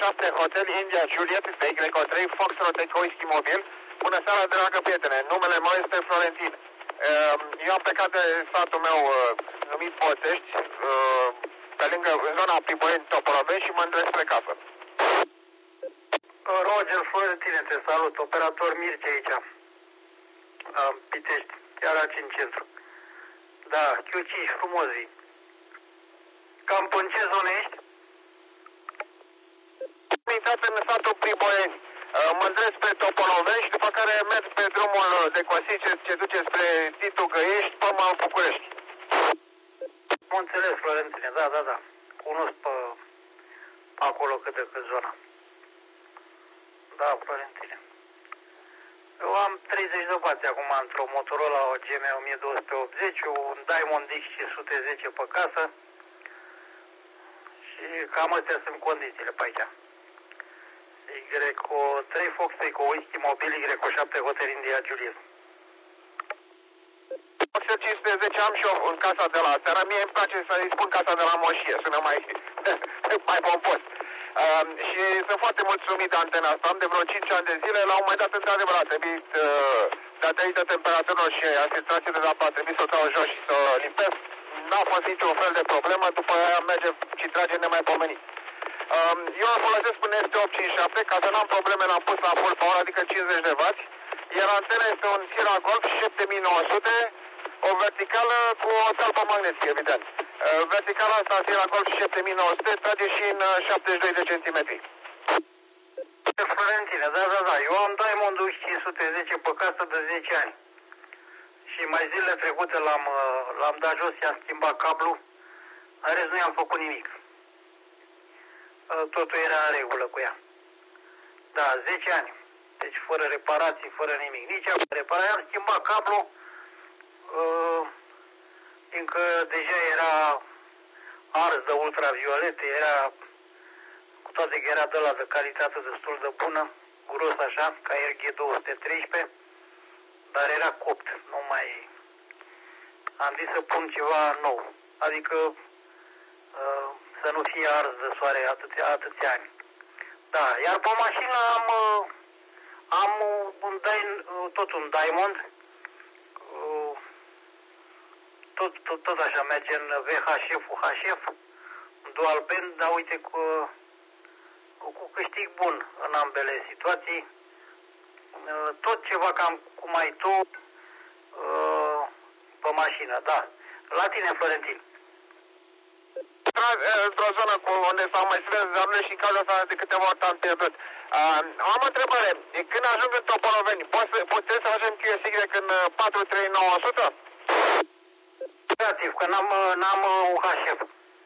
7 Hotel India Juliet pe Y3 Foxtrot Echo Whisky Mobil. Bună seara, dragă prietene, numele meu este Florentin. Eu am plecat de satul meu numit Poțești, pe lângă, în zona Piboieni, Topoloveni și mă îndrept spre casă. Roger, Florentine, te salut, operator Mircea aici, Pitești, chiar aici în centru. Da, Q5, frumos zi. Cam pe în ce zonă ești? Am intrat în satul Piboieni, mă îndrept spre Topoloveni și după care merg pe drumul de Cosice ce duce spre Titu Găiești până în București. Am înțeles, Florentine, da. Cunosc pe acolo cât de cât zona. Da, Florentine. Eu am 30 de bați acum într-o Motorola GM 1280, un Diamond X510 pe casă și cam astea sunt condițiile pe aici. Y3 Fox Echo Whisky Mobil Y7 Hotel India Juliet. Foxer 510 am și eu în casa de la seara. Mie îmi place să-i spun casa de la moșie, sună mai pompos. Și sunt foarte mulțumit de antena asta. Am de vreo 5 ani de zile. La un moment dat, într-adevăr, a trebuit, datorită temperaturilor și a filtrației de apă, a trebuit să o dau jos și să o limpesc. N-a fost niciun fel de problemă. După aia merge și trage nemaipomenit. Eu îl folosesc până este 857, ca să n-am probleme, l-am pus la full power, adică 50 de W. Iar antena este un Sierra Golf 7900, o verticală cu o talpă magnetic, evident. Verticala asta, Sierra Golf 7900, trage și în 72 de centimetri. Florentine, da. Eu am Diamond 510 pe casă de 10 ani. Și mai zilele trecute l-am dat jos și am schimbat cablu. În rest nu i-am făcut nimic. Totul era în regulă cu ea. Da, 10 ani. Deci fără reparații, fără nimic. Nici am reparat, am schimbat cablu. Fiindcă deja era ars de ultraviolete, era, cu toate că era de la de calitate destul de bună, gros așa, ca RG213, dar era copt, nu mai... Am zis să pun ceva nou, adică să nu fie ars de soare atâția ani. Da, iar pe mașină am tot un Diamond, tot așa merge în VHF, UHF, dual band, dar uite cu câștig bun în ambele situații. Tot ceva cam cum ai tu pe mașină, da. La tine, Florentin. Într-o zonă unde s-au mai strâns zarule și în cazul ăsta de câteva ori am pierdut. Am o întrebare. Când ajung în Topoloveni, puteți să facem QSY în 43900? Negativ, că n-am UHF.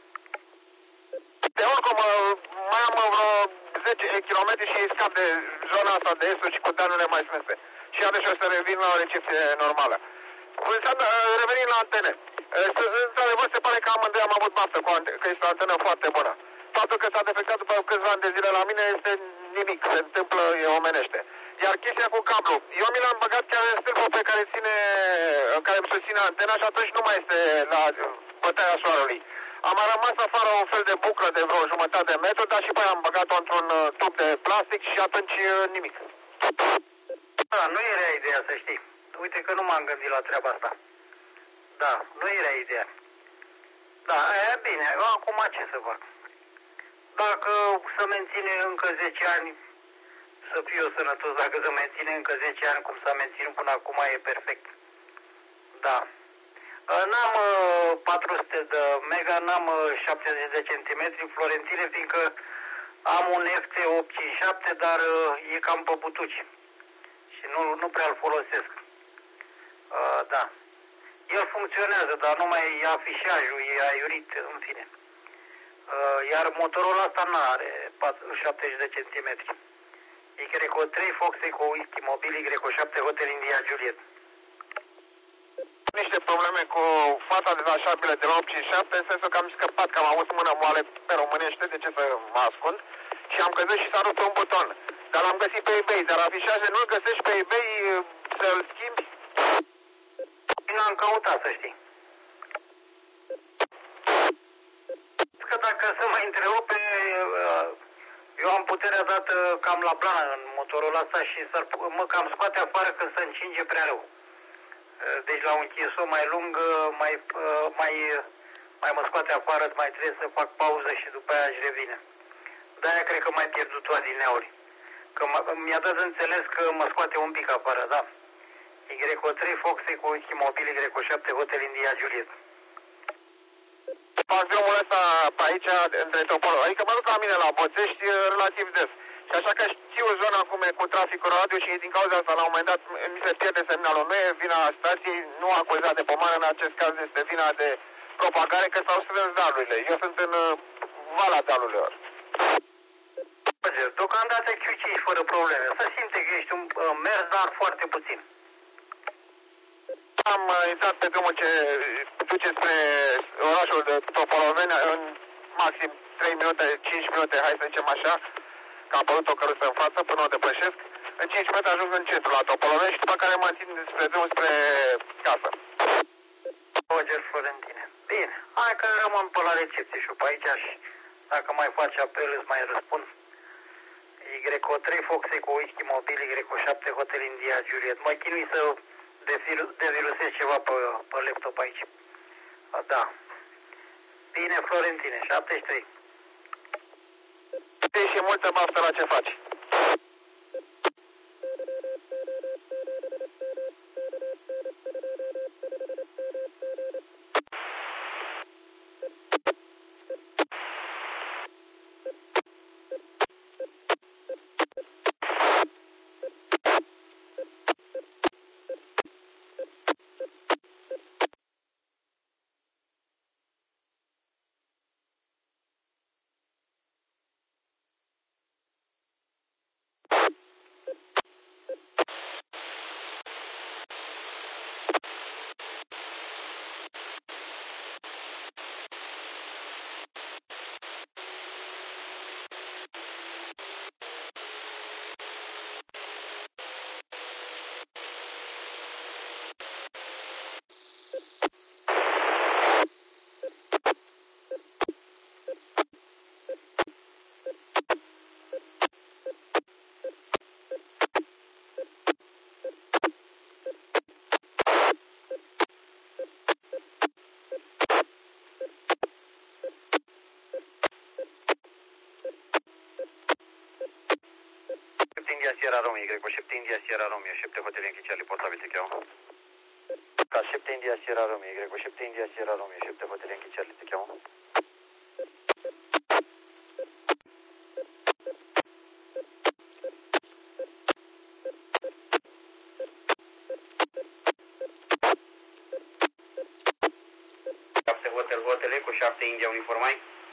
De oricum, mai am vreo 10 km și scap de zona asta de estul și cu danurile mai strânse. Și atunci o să revin la o recepție normală. Revenind la antene. Într-adevăr, se pare că amândoi am avut baftă, că este o antenă foarte bună. Faptul că s-a defectat după câțiva ani de zile la mine este nimic, se întâmplă, e omenește. Iar chestia cu cablu, eu mi l-am băgat chiar în stâlpul pe care îmi susține antena și atunci nu mai este la bătaia soarelui. Am mai rămas afară un fel de buclă de vreo jumătate de metru, dar și pe aia am băgat-o într-un tub de plastic și atunci nimic. Da, nu era ideea, să știi. Uite că nu m-am gândit la treaba asta. Da, nu era ideea. Da, e bine, eu acum ce să fac? Dacă se menține încă 10 ani, să fiu eu sănătos, dacă se menține încă 10 ani cum s-a menținut până acum, e perfect. Da. N-am 400 de mega, n-am 70 de centimetri, Florentine, fiindcă am un FC857, dar e cam pe butuci. Și nu prea îl folosesc. Da. El funcționează, dar numai afișajul e aiurit, în fine. Iar motorul ăsta nu are 70 de centimetri. Y3 Fox Echo Whisky Mobil Y7 Hotel India Juliet. Niște probleme cu fața detașabilă de la 857, în sensul că am scăpat, că am avut mână moale pe românește, de ce să mă ascund, și am căzut și s-a rupt un buton. Dar l-am găsit pe eBay, dar afișaje nu-l găsești pe eBay să-l schimbi? Nu am căutat, să știi. Că dacă să mă întrerupe, eu am puterea dată cam la plană în motorul ăsta și mă cam scoate afară când se încinge prea rău. Deci la un chiso mai lung mai mă scoate afară, mai trebuie să fac pauză și după aia își revine. De-aia cred că mai pierdut o adineauri. Că mi-a dat de înțeles că mă scoate un pic afară, da. Y3 Foxe cu Chimobil Y7 Hotel India Juliet. Fac drumul ăsta pe aici, între Topolov. Adică mă duc la mine la Boțești relativ des. Și așa că știu zona cum e cu traficul radio și din cauza asta la un moment dat mi se pierde semnalul. Nu e vina stației, nu acuzat de pomană, în acest caz este vina de propagare că s-au strâns dalurile. Eu sunt în vala dalurilor. Deocamdată Q5 fără probleme. Se simte că ești un mers, dar foarte puțin. Am intrat pe drumul ce duce spre orașul de Topoloveni în maxim 3 minute, 5 minute, hai să zicem așa, că a apărut o căruță în față până o depășesc. În 5 minute ajung în centru la Topoloveni și după care mă întind spre drum spre casă. Roger Florentine. Bine, hai că rămân pe la recepție și pe aici și dacă mai faci apel îți mai răspund. Y3 Foxe cu whisky mobil Y7 Hotel India Juliet. Mă chinui să devirusez ceva pe laptop aici. Da. Bine, Florentine, 73. Și multă baftă la ce faci. India Sierra Romeo, Y7 India Sierra Romeo, 7 Hotel Yankee Charlie, portabil te cheamă. Ca 7 India Sierra Romeo, Y7 India Sierra Romeo, 7 Hotel Yankee Charlie te cheamă. Hotel Eco 7 India uniformai.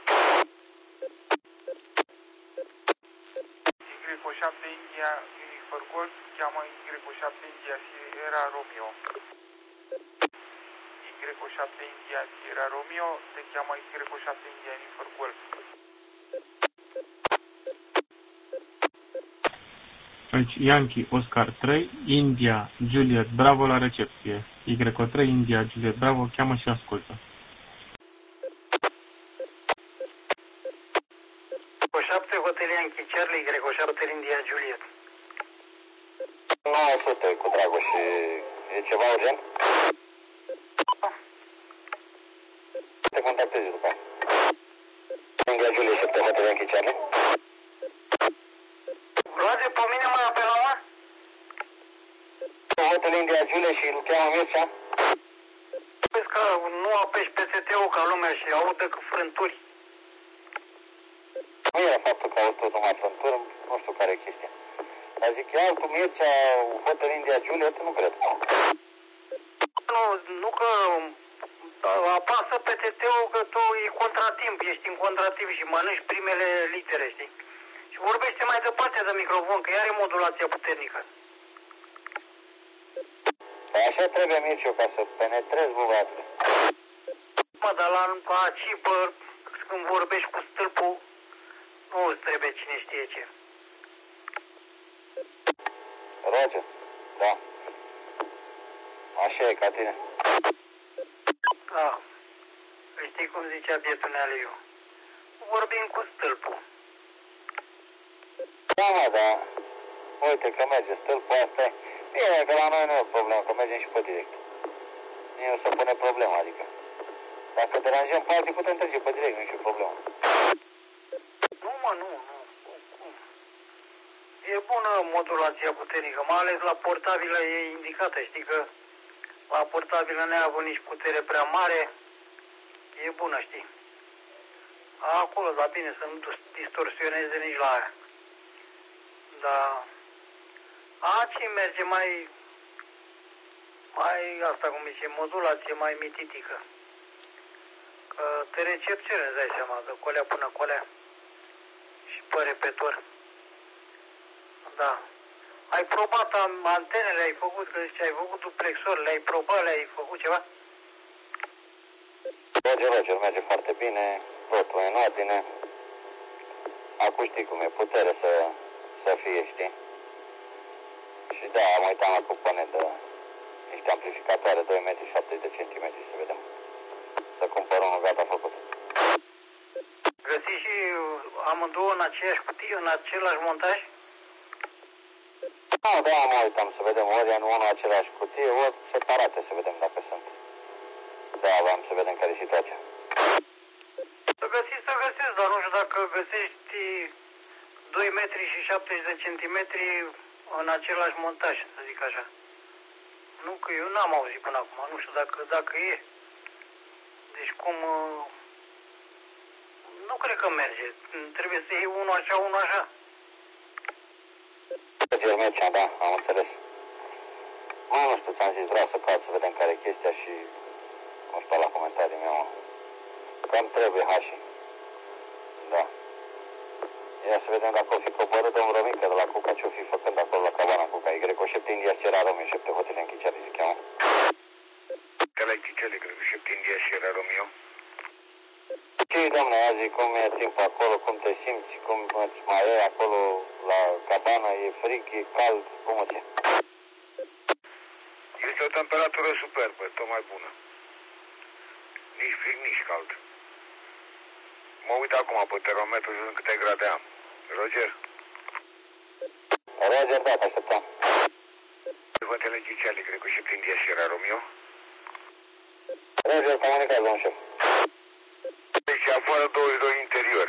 Y7 India Unifor Golf, cheamă Y7 India Sierra Romeo. Y7 India Sierra Romeo, te cheamă Y7 India Unifor Golf. Aici Yankee Oscar 3, India Juliet Bravo la recepție. Y3 India Juliet Bravo, cheamă și ascultă. 7 Hotel Yankee Charlie, Y7 Hotel India Juliet. 900 cu Dragoș și e ceva urgent? Te contactezi după aia. India Juliet 7 Hotel Yankee Charlie. Luați pe mine mai apelama? Hotel India Juliet și îl cheamă Mircea? Vezi că nu apeși PST-ul ca lumea și audă că frânturi. Nu era faptul că au tot numai frânturi, nu știu care e chestia. Dar zic, e altul Mircea, Hotel India Juliet, nu cred. Nu că apasă PTT-ul că tu e contratimp, ești în contratimp și mănânci primele litere, știi? Și vorbește mai departe de microfon, că are modulația puternică. Păi așa trebuie, Mircea, ca să penetrezi, bă, băiatule. Mă, dar la cipă, când vorbești cu stâlpul, nu îți trebuie cine știe ce. Roger, da. Așa e, ca tine. Da. Știi cum zicea bietul Nealiu? Vorbim cu stâlpul. Da, mă, da. Uite că merge stâlpul asta. Bine, că la noi nu e o problemă, că mergem și pe direct. Nu se pune problema, adică. Dacă deranjăm pe alții, putem trece pe direct, nu e problemă. Nu, mă, nu. E bună modulația puternică, mai ales la portabilă e indicată. Știi că la portabilă n-ai avut nici putere prea mare. E bună, știi. Acolo, dar bine, să nu distorsioneze nici la aia. Da. Aici merge mai asta, cum zice, modulație mai mititică. Că te recepționezi, îți dai seama, de colea până colea. Și pe repetor. Da. Ai probat antenele, ai făcut, că zice, ai făcut duplexor, le-ai probat, le-ai făcut ceva? Roger, merge foarte bine, totul în ordine. Acum știi cum e, putere să fie, știi? Și da, am uitat la componentă, niște amplificatoare 2 metri 70 de centimetri, să vedem. Să cumpăr unul gata făcut. Găsiți și amândouă în aceeași cutie, în același montaj? Da, mă uitam să vedem, ori în unul același cutie, ori separate, să vedem dacă sunt. Da, vreau să vedem care e situația. Să găsiți, dar nu știu dacă găsești 2 metri și 70 de centimetri în același montaj, să zic așa. Nu, că eu n-am auzit până acum, nu știu dacă e. Deci cum... Nu cred că merge. Trebuie să iei unul așa, unul așa. Merge, da, am înțeles. Nu știu, ți-am zis, vreau să caut să vedem care e chestia și... Nu știu la comentarii meu. Cam trebuie hașii. Da. Ia să vedem dacă o fi coborât domnul Romică de la Cuca, ce o fi făcând acolo la cabana Cuca. Y7 India Sierra Romeo, 7 hotele în Chiceari, zic eu. Că la Chiceari, Y7 India Sierra Romeo. Ce, domnule, azi cum e timp acolo, cum te simți, cum îți mai e acolo la cabana, e frig, e cald, cum îți e? Este o temperatură superbă, tot mai bună. Nici frig, nici cald. Mă uit acum pe termometru și în câte grade am. Roger? Roger, da, te așteptam. Hotele Chiceali, cred că și prin India Sierra Romeo. Roger, comunicați, domnul șef. Deci afară 22 interior.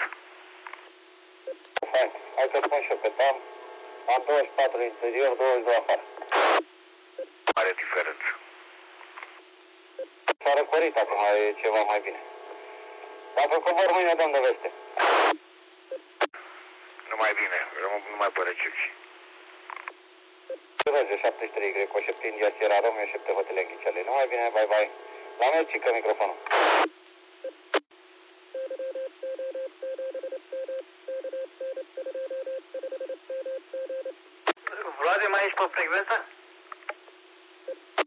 Hai să spun și eu, că am 24 interior, 22 afară. Are diferență. S-a răcorit acum, e ceva mai bine. Dacă cobor mâine, dăm de veste. Numai bine, rămân numai pe recepție. Roger, 73, Y7 India Sierra Romeo, 7 hotele în Chiceali. Numai bine, bye. La mea, cică microfonul. Vlade, mai ești pe frecvență?